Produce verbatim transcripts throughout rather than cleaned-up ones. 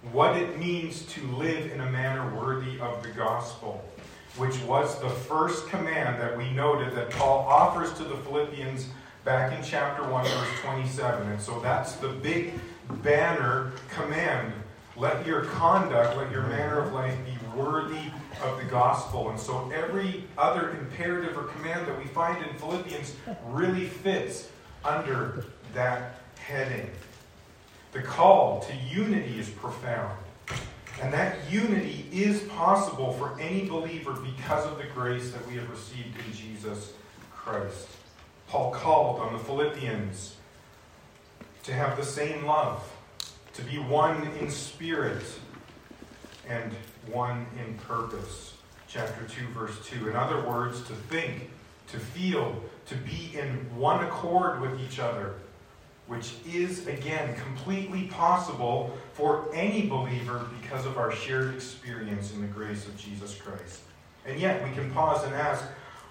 what it means to live in a manner worthy of the gospel, which was the first command that we noted that Paul offers to the Philippians back in chapter one, verse twenty-seven. And so that's the big banner command. Let your conduct, let your manner of life be worthy of the gospel. And so every other imperative or command that we find in Philippians really fits under that heading. The call to unity is profound. And that unity is possible for any believer because of the grace that we have received in Jesus Christ. Paul called on the Philippians to have the same love, to be one in spirit and one in purpose. Chapter two, verse two. In other words, to think, to feel, to be in one accord with each other, which is, again, completely possible for any believer because of our shared experience in the grace of Jesus Christ. And yet, we can pause and ask,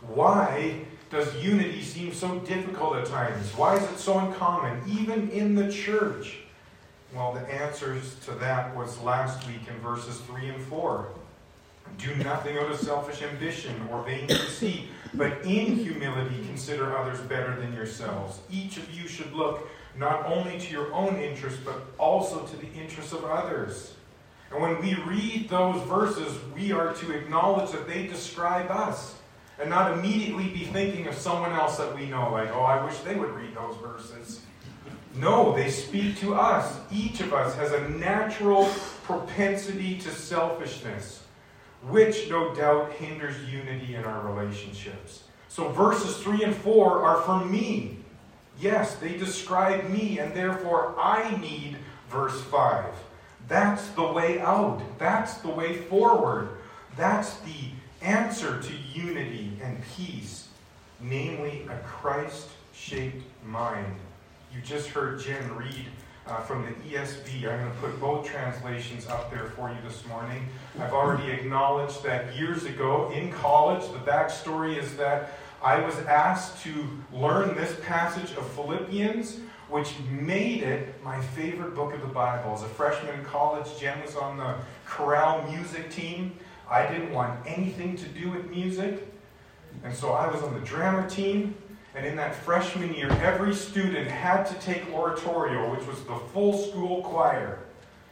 why does unity seem so difficult at times? Why is it so uncommon, even in the church? Well, the answers to that was last week in verses three and four. Do nothing out of selfish ambition or vain conceit, but in humility consider others better than yourselves. Each of you should look not only to your own interests, but also to the interests of others. And when we read those verses, we are to acknowledge that they describe us, and not immediately be thinking of someone else that we know, like, oh, I wish they would read those verses. No, they speak to us. Each of us has a natural propensity to selfishness, which no doubt hinders unity in our relationships. So verses three and four are for me. Yes, they describe me, and therefore I need verse five. That's the way out. That's the way forward. That's the answer to unity and peace, namely a Christ-shaped mind. You just heard Jen read uh, from the E S V. I'm going to put both translations up there for you this morning. I've already acknowledged that years ago in college, the backstory is that I was asked to learn this passage of Philippians, which made it my favorite book of the Bible. As a freshman in college, Jen was on the chorale music team. I didn't want anything to do with music. And so I was on the drama team. And in that freshman year, every student had to take oratorio, which was the full school choir.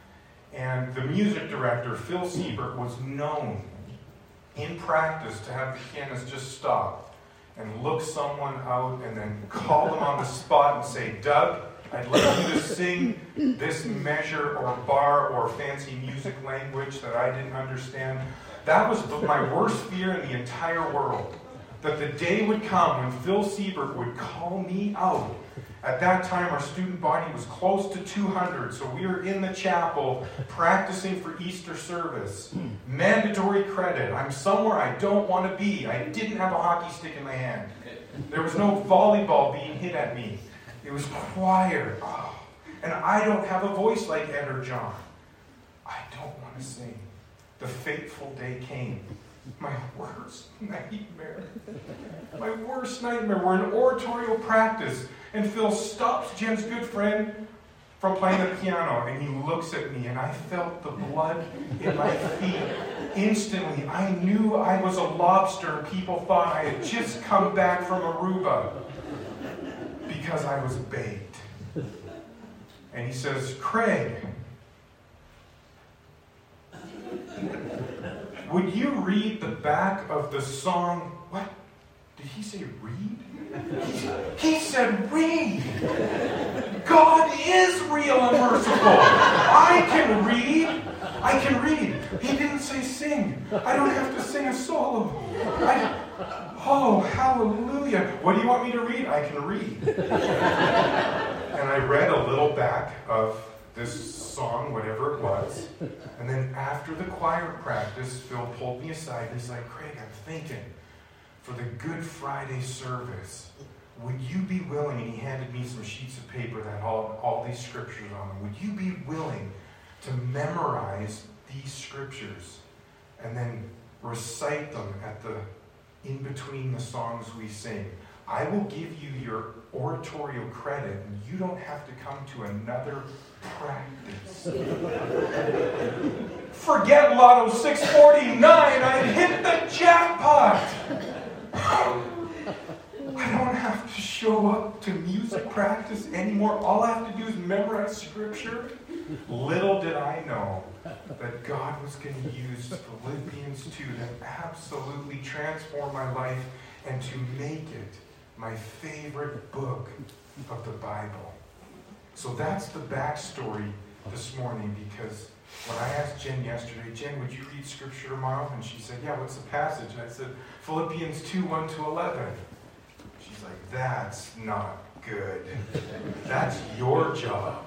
And the music director, Phil Siebert, was known in practice to have the pianist just stop and look someone out and then call them on the spot and say, Doug, I'd like you to sing this measure or bar or fancy music language that I didn't understand. That was my worst fear in the entire world. That the day would come when Phil Siebert would call me out. At that time, our student body was close to two hundred, so we were in the chapel practicing for Easter service. Mandatory credit. I'm somewhere I don't want to be. I didn't have a hockey stick in my hand. There was no volleyball being hit at me. It was choir. Oh. And I don't have a voice like Ed or John. I don't want to sing. The fateful day came. My worst nightmare. My worst nightmare. We're in oratorio practice, and Phil stops Jen's good friend from playing the piano, and he looks at me, and I felt the blood in my feet. Instantly, I knew I was a lobster, and people thought I had just come back from Aruba because I was baked. And he says, Craig, would you read the back of the song? What? Did he say read? He said read. God is real and merciful. I can read. I can read. He didn't say sing. I don't have to sing a solo. I, oh, hallelujah. What do you want me to read? I can read. And I read a little back of this song, whatever it was. And then after the choir practice, Phil pulled me aside and he's like, Craig, I'm thinking, for the Good Friday service, would you be willing, and he handed me some sheets of paper that had all, all these scriptures on them, would you be willing to memorize these scriptures and then recite them at the in between the songs we sing? I will give you your oratorial credit, and you don't have to come to another practice. Forget Lotto six forty-nine, I hit the jackpot! I don't have to show up to music practice anymore. All I have to do is memorize scripture. Little did I know that God was going to use Philippians two to absolutely transform my life and to make it my favorite book of the Bible. So that's the backstory this morning, because when I asked Jen yesterday, Jen, would you read scripture tomorrow? And she said, yeah, what's the passage? And I said, Philippians two, one to eleven. She's like, that's not good. That's your job.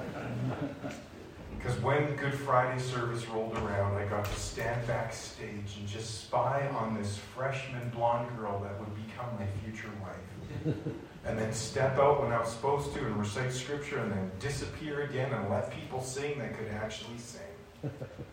Because when Good Friday service rolled around, I got to stand backstage and just spy on this freshman blonde girl that would become my future wife. And then step out when I was supposed to and recite scripture, and then disappear again and let people sing that could actually sing.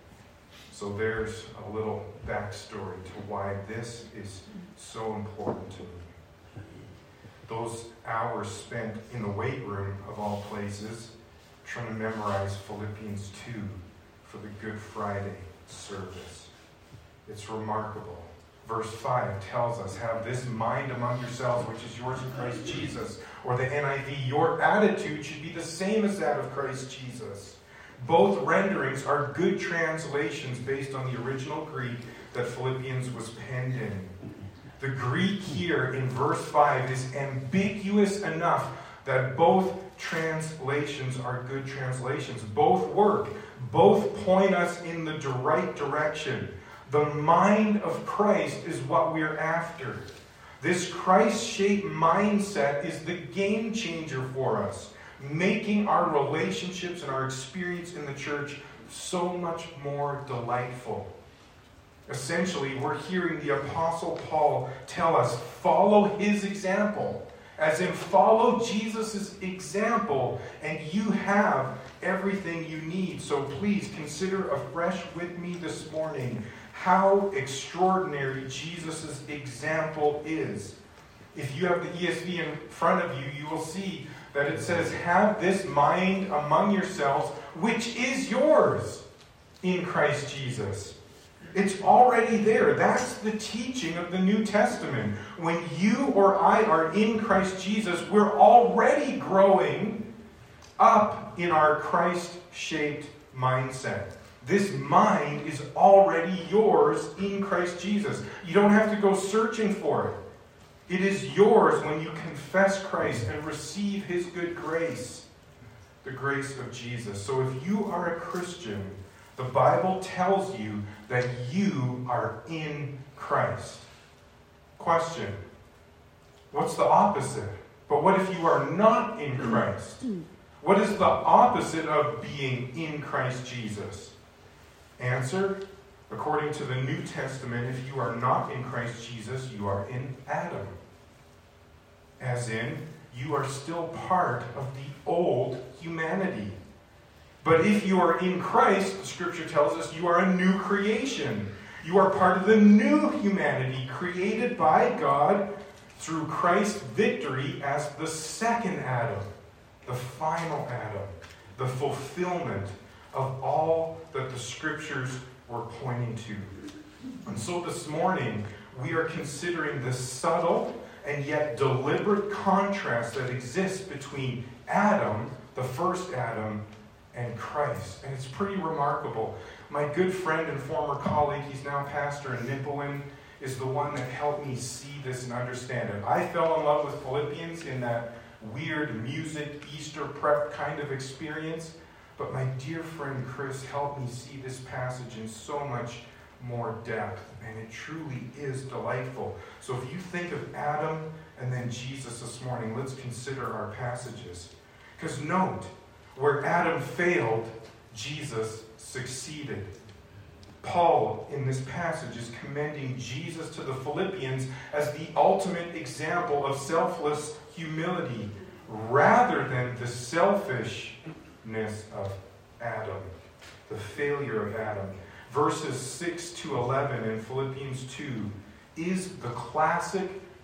So there's a little backstory to why this is so important to me. Those hours spent in the weight room, of all places, trying to memorize Philippians two for the Good Friday service. It's remarkable. Verse five tells us, have this mind among yourselves, which is yours in Christ Jesus. Or the N I V, your attitude should be the same as that of Christ Jesus. Both renderings are good translations based on the original Greek that Philippians was penned in. The Greek here in verse five is ambiguous enough that both translations are good translations. Both work. Both point us in the right direction. The mind of Christ is what we're after. This Christ-shaped mindset is the game changer for us, making our relationships and our experience in the church so much more delightful. Essentially, we're hearing the Apostle Paul tell us, follow his example. As in, follow Jesus' example, and you have everything you need. So please consider afresh with me this morning how extraordinary Jesus' example is. If you have the E S V in front of you, you will see that it says, have this mind among yourselves, which is yours in Christ Jesus. It's already there. That's the teaching of the New Testament. When you or I are in Christ Jesus, we're already growing up in our Christ-shaped mindset. This mind is already yours in Christ Jesus. You don't have to go searching for it. It is yours when you confess Christ and receive his good grace, the grace of Jesus. So if you are a Christian, the Bible tells you that you are in Christ. Question: what's the opposite? But what if you are not in Christ? What is the opposite of being in Christ Jesus? Answer: according to the New Testament, if you are not in Christ Jesus, you are in Adam. As in, you are still part of the old humanity. But if you are in Christ, the Scripture tells us you are a new creation. You are part of the new humanity created by God through Christ's victory as the second Adam, the final Adam, the fulfillment of all that the Scriptures were pointing to. And so this morning, we are considering the subtle and yet deliberate contrast that exists between Adam, the first Adam, and Christ. And it's pretty remarkable. My good friend and former colleague, he's now pastor in Nipawin, is the one that helped me see this and understand it. I fell in love with Philippians in that weird music, Easter prep kind of experience. But my dear friend Chris helped me see this passage in so much more depth. And it truly is delightful. So if you think of Adam and then Jesus this morning, let's consider our passages. Because note, where Adam failed, Jesus succeeded. Paul, in this passage, is commending Jesus to the Philippians as the ultimate example of selfless humility, rather than the selfishness of Adam, the failure of Adam. Verses six to eleven in Philippians two is the classic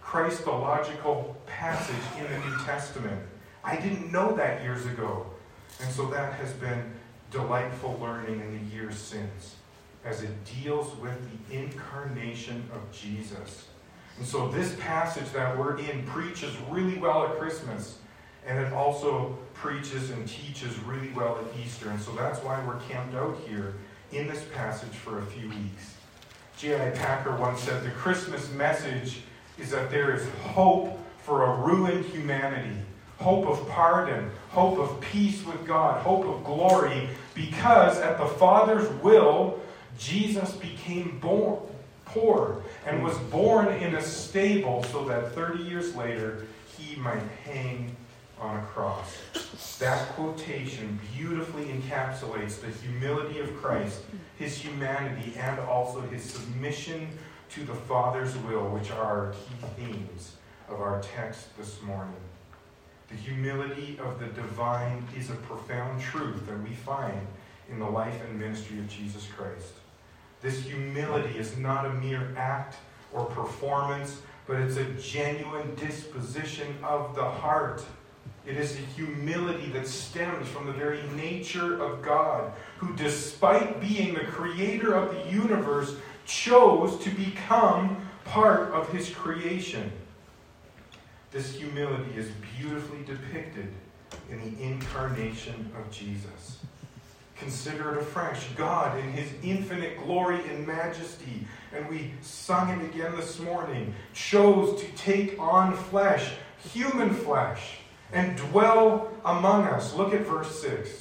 Christological passage in the New Testament. I didn't know that years ago. And so that has been delightful learning in the years since, as it deals with the incarnation of Jesus. And so this passage that we're in preaches really well at Christmas, and it also preaches and teaches really well at Easter. And so that's why we're camped out here in this passage for a few weeks. J I Packer once said, the Christmas message is that there is hope for a ruined humanity, hope of pardon, hope of peace with God, hope of glory, because at the Father's will, Jesus became born, poor and was born in a stable so that thirty years later he might hang on a cross. That quotation beautifully encapsulates the humility of Christ, his humanity, and also his submission to the Father's will, which are our key themes of our text this morning. The humility of the divine is a profound truth that we find in the life and ministry of Jesus Christ. This humility is not a mere act or performance, but it's a genuine disposition of the heart. It is a humility that stems from the very nature of God, who, despite being the creator of the universe, chose to become part of his creation. This humility is beautifully depicted in the incarnation of Jesus. Consider it afresh. God, in his infinite glory and majesty, and we sung it again this morning, chose to take on flesh, human flesh, and dwell among us. Look at verse six.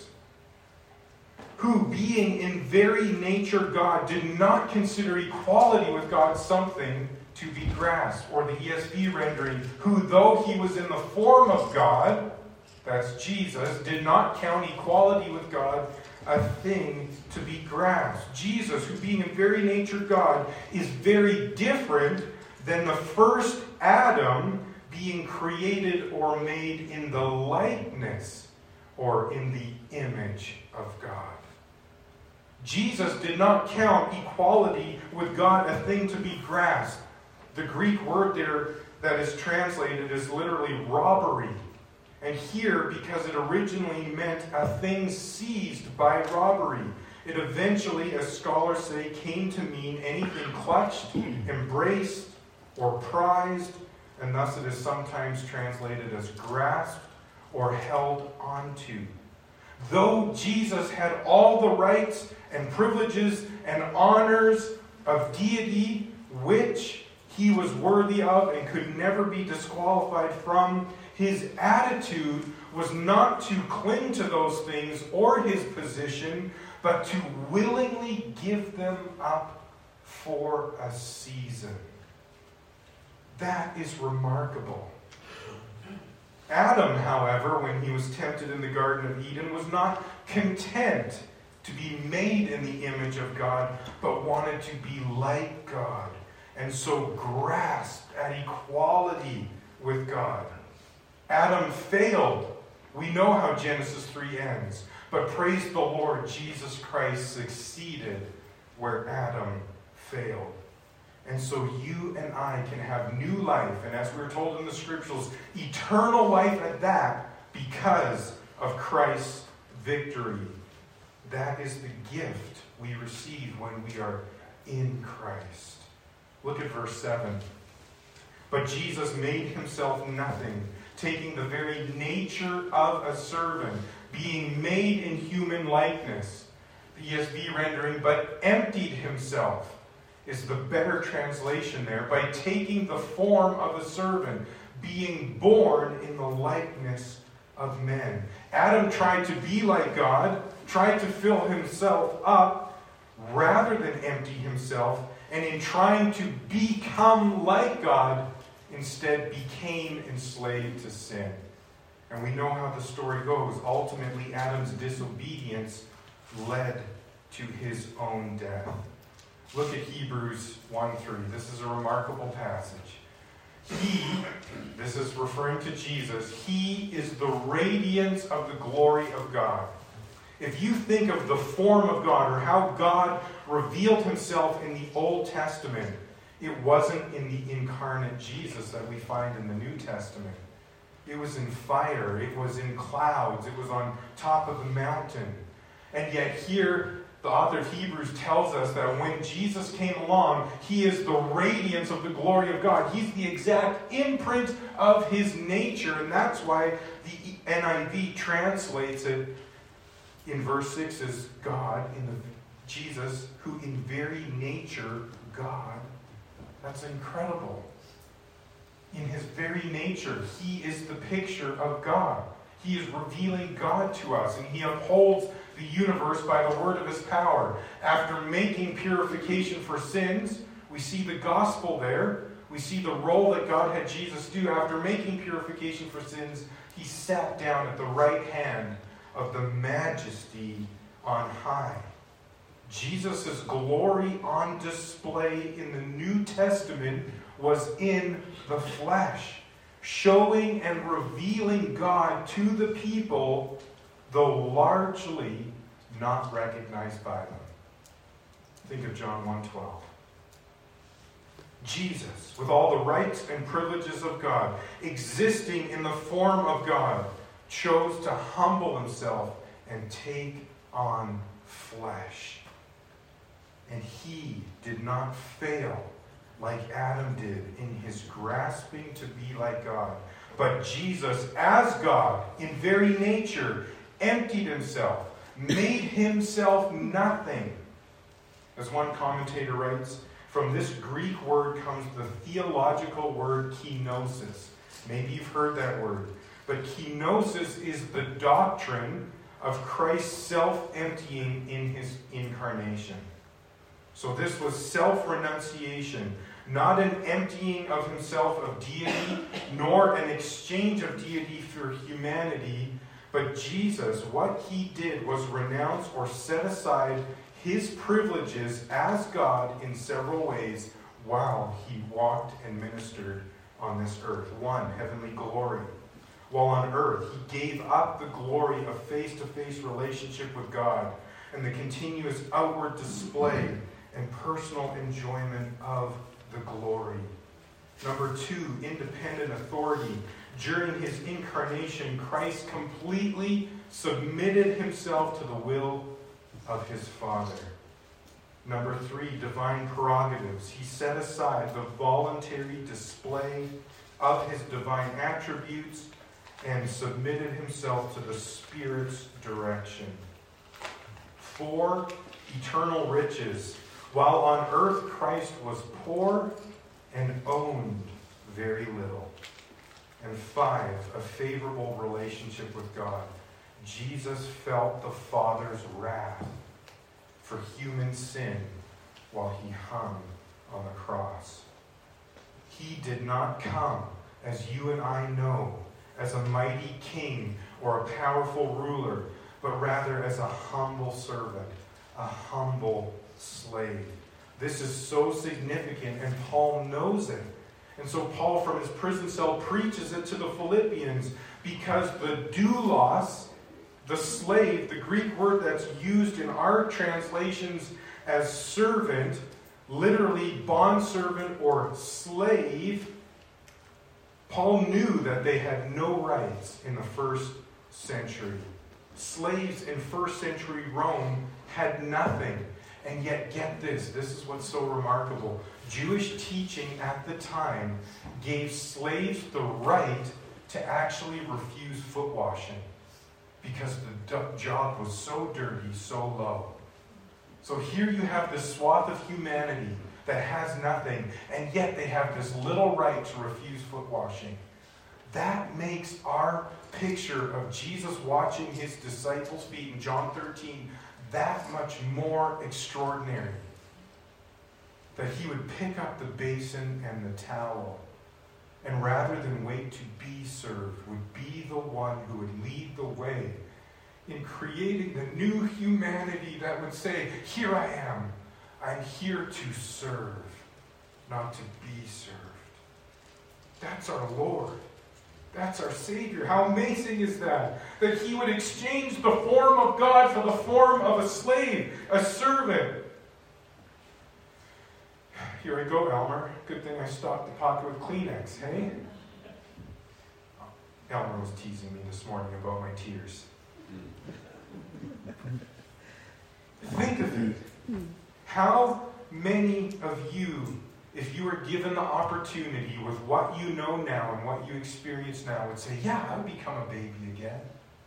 Who, being in very nature God, did not consider equality with God something to be grasped. Or the E S V rendering, who, though he was in the form of God, that's Jesus, did not count equality with God a thing to be grasped. Jesus, who being in very nature God, is very different than the first Adam, being created or made in the likeness or in the image of God. Jesus did not count equality with God a thing to be grasped. The Greek word there that is translated is literally robbery. And here, because it originally meant a thing seized by robbery, it eventually, as scholars say, came to mean anything clutched, embraced, or prized, and thus it is sometimes translated as grasped or held onto. Though Jesus had all the rights and privileges and honors of deity, which he was worthy of and could never be disqualified from, his attitude was not to cling to those things or his position, but to willingly give them up for a season. That is remarkable. Adam, however, when he was tempted in the Garden of Eden, was not content to be made in the image of God, but wanted to be like God, and so grasped at equality with God. Adam failed. We know how Genesis three ends. But praise the Lord, Jesus Christ succeeded where Adam failed. And so you and I can have new life, and as we were told in the scriptures, eternal life at that, because of Christ's victory. That is the gift we receive when we are in Christ. Look at verse seven. But Jesus made himself nothing, taking the very nature of a servant, being made in human likeness. The E S V rendering, but emptied himself, is the better translation there, by taking the form of a servant, being born in the likeness of men. Adam tried to be like God, tried to fill himself up rather than empty himself, and in trying to become like God, instead became enslaved to sin. And we know how the story goes. Ultimately, Adam's disobedience led to his own death. Look at Hebrews one three. This is a remarkable passage. He, this is referring to Jesus, he is the radiance of the glory of God. If you think of the form of God, or how God revealed himself in the Old Testament, It wasn't in the incarnate Jesus that we find in the New Testament. It was in fire. It was in clouds. It was on top of the mountain. And yet here, the author of Hebrews tells us that when Jesus came along, he is the radiance of the glory of God. He's the exact imprint of his nature. And that's why the N I V translates it in verse six as God, in the Jesus, who in very nature, God. That's incredible. In his very nature, he is the picture of God. He is revealing God to us, and he upholds the universe by the word of his power. After making purification for sins, we see the gospel there. We see the role that God had Jesus do. After making purification for sins, he sat down at the right hand of the majesty on high. Jesus' glory on display in the New Testament was in the flesh, showing and revealing God to the people, though largely not recognized by them. Think of John one twelve. Jesus, with all the rights and privileges of God, existing in the form of God, chose to humble himself and take on flesh. And he did not fail like Adam did in his grasping to be like God. But Jesus, as God, in very nature, emptied himself, made himself nothing. As one commentator writes, from this Greek word comes the theological word kenosis. Maybe you've heard that word. But kenosis is the doctrine of Christ's self-emptying in his incarnation. So this was self-renunciation, not an emptying of himself of deity, nor an exchange of deity for humanity, but Jesus, what he did was renounce or set aside his privileges as God in several ways while he walked and ministered on this earth. One, heavenly glory. While on earth, he gave up the glory of face-to-face relationship with God and the continuous outward display and personal enjoyment of the glory. Number two, independent authority. During his incarnation, Christ completely submitted himself to the will of his Father. Number three, divine prerogatives. He set aside the voluntary display of his divine attributes and submitted himself to the Spirit's direction. Four, eternal riches. While on earth, Christ was poor and owned very little. And five, a favorable relationship with God. Jesus felt the Father's wrath for human sin while he hung on the cross. He did not come, as you and I know, as a mighty king or a powerful ruler, but rather as a humble servant, a humble slave. This is so significant, and Paul knows it. And so Paul, from his prison cell, preaches it to the Philippians because the doulos, the slave, the Greek word that's used in our translations as servant, literally bondservant or slave, Paul knew that they had no rights in the first century. Slaves in first century Rome had nothing. And yet, get this, this is what's so remarkable. Jewish teaching at the time gave slaves the right to actually refuse foot washing because the job was so dirty, so low. So here you have this swath of humanity that has nothing, and yet they have this little right to refuse foot washing. That makes our picture of Jesus watching his disciples' feet in John thirteen that much more extraordinary. That he would pick up the basin and the towel, and rather than wait to be served, would be the one who would lead the way in creating the new humanity that would say, here I am, I'm here to serve, not to be served. That's our Lord. That's our Savior. How amazing is that? That he would exchange the form of God for the form of a slave, a servant. here I go, Elmer. Good thing I stocked the pocket with Kleenex, hey? Elmer was teasing me this morning about my tears. Think of it. How many of you, if you were given the opportunity with what you know now and what you experience now, would say, yeah, I would become a baby again?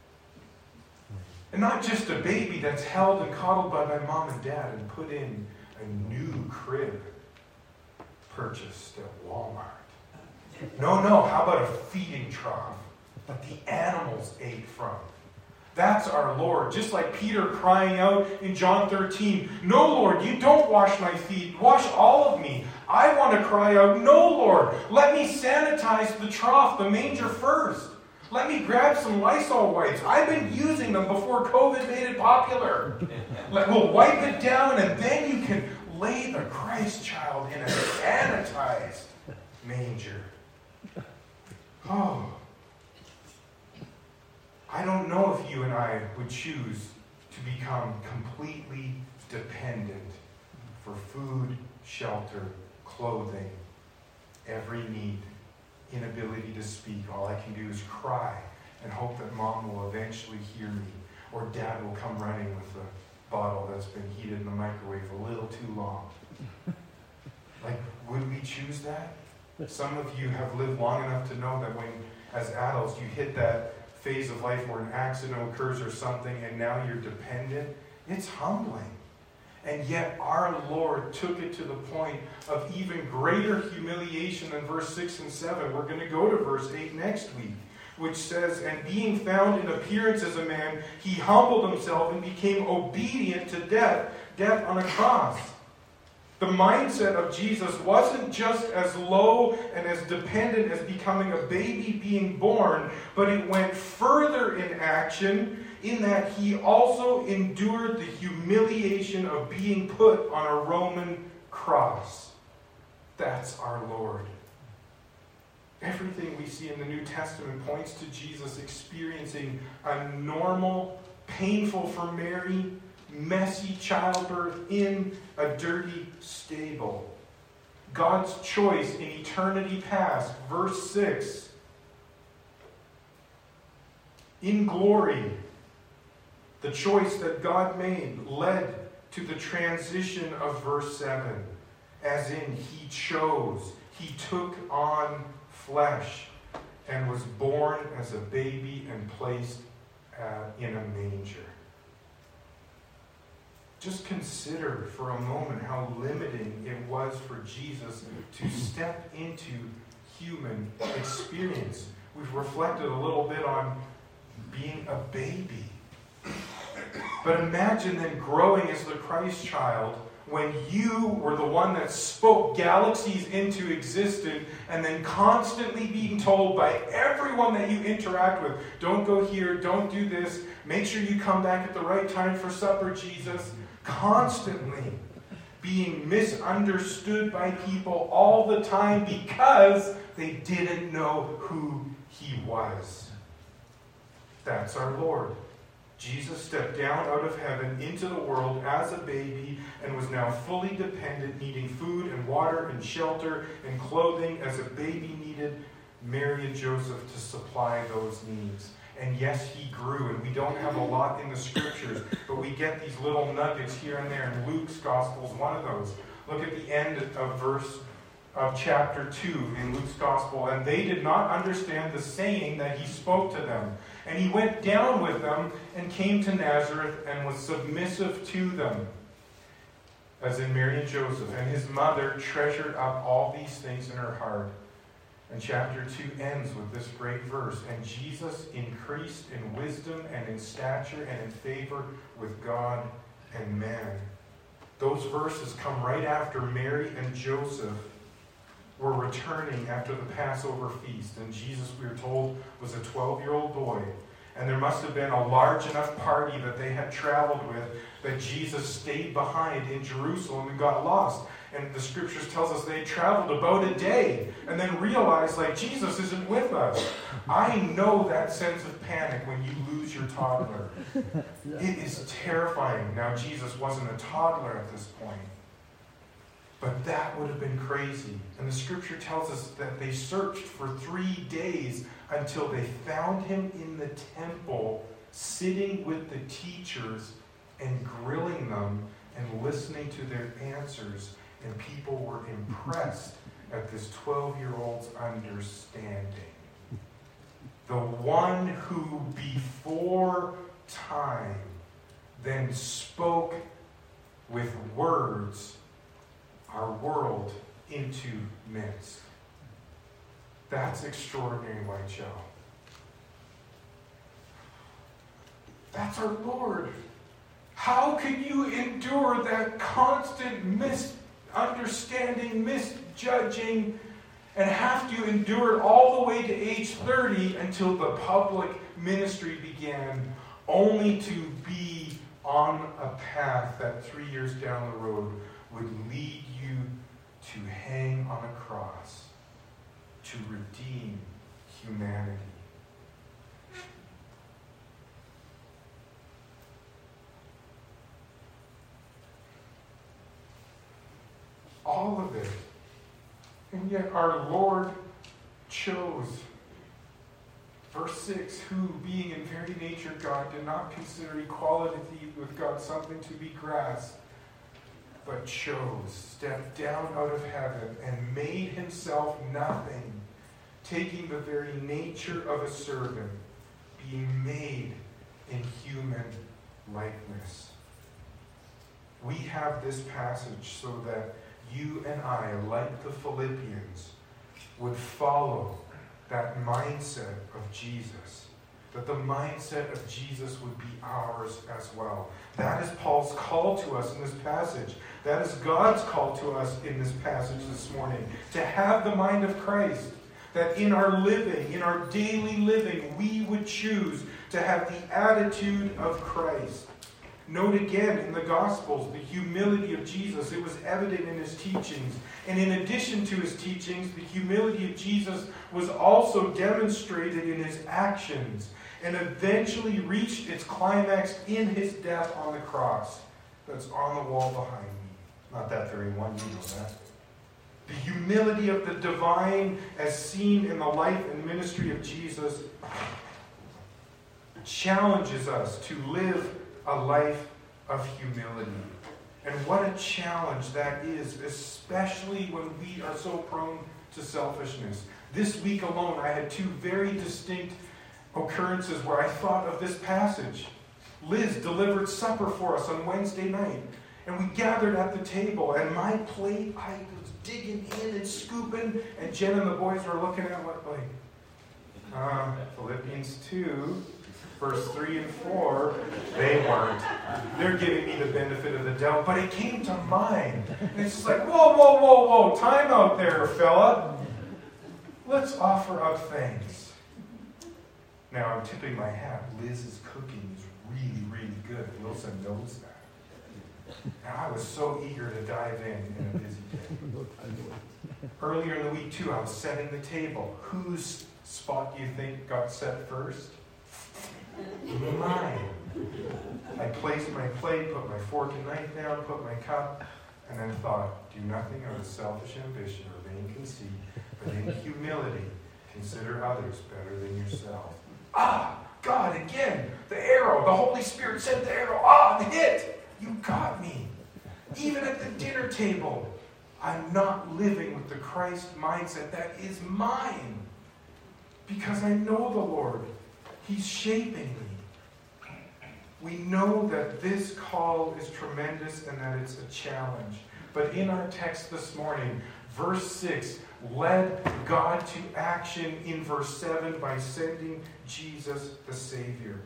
And not just a baby that's held and coddled by my mom and dad and put in a new crib purchased at Walmart. No, no, how about a feeding trough that the animals ate from? That's our Lord. Just like Peter crying out in John thirteen, no, Lord, you don't wash my feet. Wash all of me. I want to cry out, no, Lord, let me sanitize the trough, the manger first. Let me grab some Lysol wipes. I've been using them before COVID made it popular. We'll wipe it down and then you can lay the Christ child in a sanitized manger. Oh. I don't know if you and I would choose to become completely dependent for food, shelter, clothing, every need, inability to speak. All I can do is cry and hope that mom will eventually hear me, or dad will come running with a bottle that's been heated in the microwave a little too long. Like, would we choose that? Some of you have lived long enough to know that when, as adults, you hit that phase of life where an accident occurs or something and now you're dependent, it's humbling. And yet our Lord took it to the point of even greater humiliation than verse six and seven. We're going to go to verse eight next week, which says, and being found in appearance as a man, he humbled himself and became obedient to death, death on a cross. The mindset of Jesus wasn't just as low and as dependent as becoming a baby being born, but it went further in action in that he also endured the humiliation of being put on a Roman cross. That's our Lord. Everything we see in the New Testament points to Jesus experiencing a normal, painful for Mary, messy childbirth in a dirty stable. God's choice in eternity past, verse six. In glory, the choice that God made led to the transition of verse seven. As in, he chose, he took on flesh and was born as a baby and placed uh, in a manger. Just consider for a moment how limiting it was for Jesus to step into human experience. We've reflected a little bit on being a baby. But imagine then growing as the Christ child when you were the one that spoke galaxies into existence and then constantly being told by everyone that you interact with, don't go here, don't do this, make sure you come back at the right time for supper, Jesus. Constantly being misunderstood by people all the time because they didn't know who he was. That's our Lord. Jesus stepped down out of heaven into the world as a baby and was now fully dependent, needing food and water and shelter and clothing as a baby needed Mary and Joseph to supply those needs. And yes, he grew, and we don't have a lot in the scriptures, but we get these little nuggets here and there, and Luke's gospel is one of those. Look at the end of verse of chapter two in Luke's gospel. And they did not understand the saying that he spoke to them. And he went down with them and came to Nazareth and was submissive to them, as in Mary and Joseph. And his mother treasured up all these things in her heart. And chapter two ends with this great verse. And Jesus increased in wisdom and in stature and in favor with God and man. Those verses come right after Mary and Joseph were returning after the Passover feast. And Jesus, we are told, was a twelve-year-old boy. And there must have been a large enough party that they had traveled with that Jesus stayed behind in Jerusalem and got lost. And the scriptures tells us they traveled about a day and then realized, like, Jesus isn't with us. I know that sense of panic when you lose your toddler. It is terrifying. Now, Jesus wasn't a toddler at this point. But that would have been crazy. And the scripture tells us that they searched for three days until they found him in the temple, sitting with the teachers and grilling them and listening to their answers. And people were impressed at this twelve-year-old's understanding. The one who before time then spoke with words our world into midst. That's extraordinary, Whitechapel. That's our Lord. How can you endure that constant misunderstanding, misjudging, and have to endure it all the way to age thirty until the public ministry began, only to be on a path that three years down the road would lead you to hang on a cross, to redeem humanity? All of it. And yet our Lord chose. Verse six, who, being in very nature God, did not consider equality with God something to be grasped, but chose, stepped down out of heaven, and made himself nothing, taking the very nature of a servant, being made in human likeness. We have this passage so that you and I, like the Philippians, would follow that mindset of Jesus. That the mindset of Jesus would be ours as well. That is Paul's call to us in this passage. That is God's call to us in this passage this morning. To have the mind of Christ. That in our living, in our daily living, we would choose to have the attitude of Christ. Note again in the Gospels the humility of Jesus. It was evident in his teachings. And in addition to his teachings, the humility of Jesus was also demonstrated in his actions and eventually reached its climax in his death on the cross. That's on the wall behind me. Not that very one, you know that. The humility of the divine as seen in the life and ministry of Jesus challenges us to live a life of humility. And what a challenge that is, especially when we are so prone to selfishness. This week alone, I had two very distinct occurrences where I thought of this passage. Liz delivered supper for us on Wednesday night, and we gathered at the table, and my plate, I was digging in and scooping, and Jen and the boys were looking at what, like, uh, Philippians two, verse three and four, they weren't. They're giving me the benefit of the doubt, but it came to mind. And it's just like, whoa, whoa, whoa, whoa, time out there, fella. Let's offer up thanks. Now, I'm tipping my hat. Liz's cooking is really, really good. Wilson knows that. And I was so eager to dive in in a busy day. Earlier in the week, too, I was setting the table. Whose spot do you think got set first? Mine. I placed my plate, put my fork and knife down, put my cup, and then thought, do nothing out of selfish ambition or vain conceit, but in humility, consider others better than yourself. Ah, God, again, the arrow, the Holy Spirit sent the arrow. Ah, the hit. You got me. Even at the dinner table, I'm not living with the Christ mindset that is mine. Because I know the Lord. He's shaping me. We know that this call is tremendous and that it's a challenge. But in our text this morning, verse six led God to action in verse seven by sending Jesus the Savior.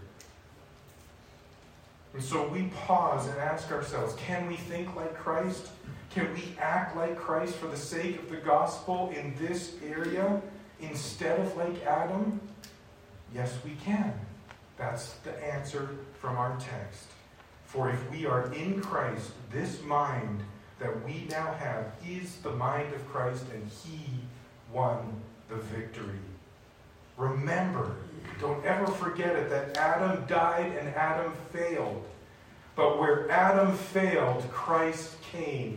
And so we pause and ask ourselves, can we think like Christ? Can we act like Christ for the sake of the gospel in this area instead of like Adam? Yes, we can. That's the answer from our text. For if we are in Christ, this mind that we now have is the mind of Christ, and he won the victory. Remember, don't ever forget it, that Adam died and Adam failed. But where Adam failed, Christ came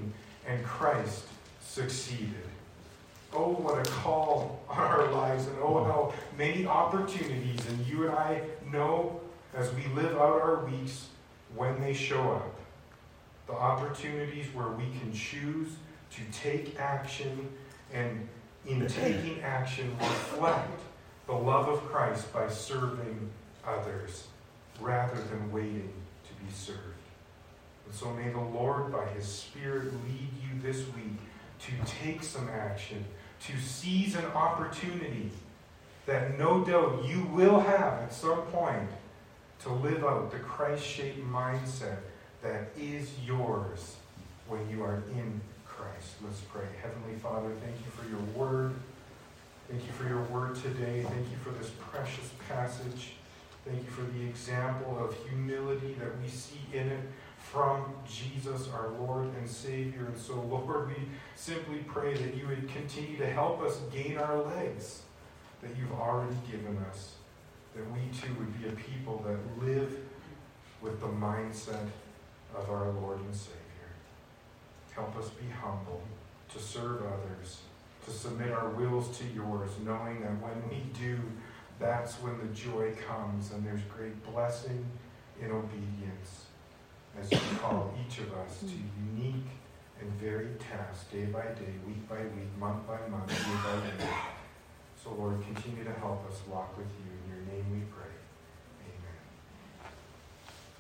and Christ succeeded. Oh, what a call on our lives, and oh, how many opportunities, and you and I know as we live out our weeks when they show up. The opportunities where we can choose to take action, and in taking action reflect the love of Christ by serving others rather than waiting to be served. And so may the Lord, by His Spirit, lead you this week to take some action, to seize an opportunity that no doubt you will have at some point to live out the Christ-shaped mindset that is yours when you are in Christ. Let's pray. Heavenly Father, thank you for your word. Thank you for your word today. Thank you for this precious passage. Thank you for the example of humility that we see in it from Jesus, our Lord and Savior. And so, Lord, we simply pray that you would continue to help us gain our legs that you've already given us, that we too would be a people that live with the mindset of our Lord and Savior. Help us be humble, to serve others, to submit our wills to yours, knowing that when we do, that's when the joy comes and there's great blessing in obedience as you call each of us to unique and varied tasks, day by day, week by week, month by month, year by year. So, Lord, continue to help us walk with you. In your name we pray.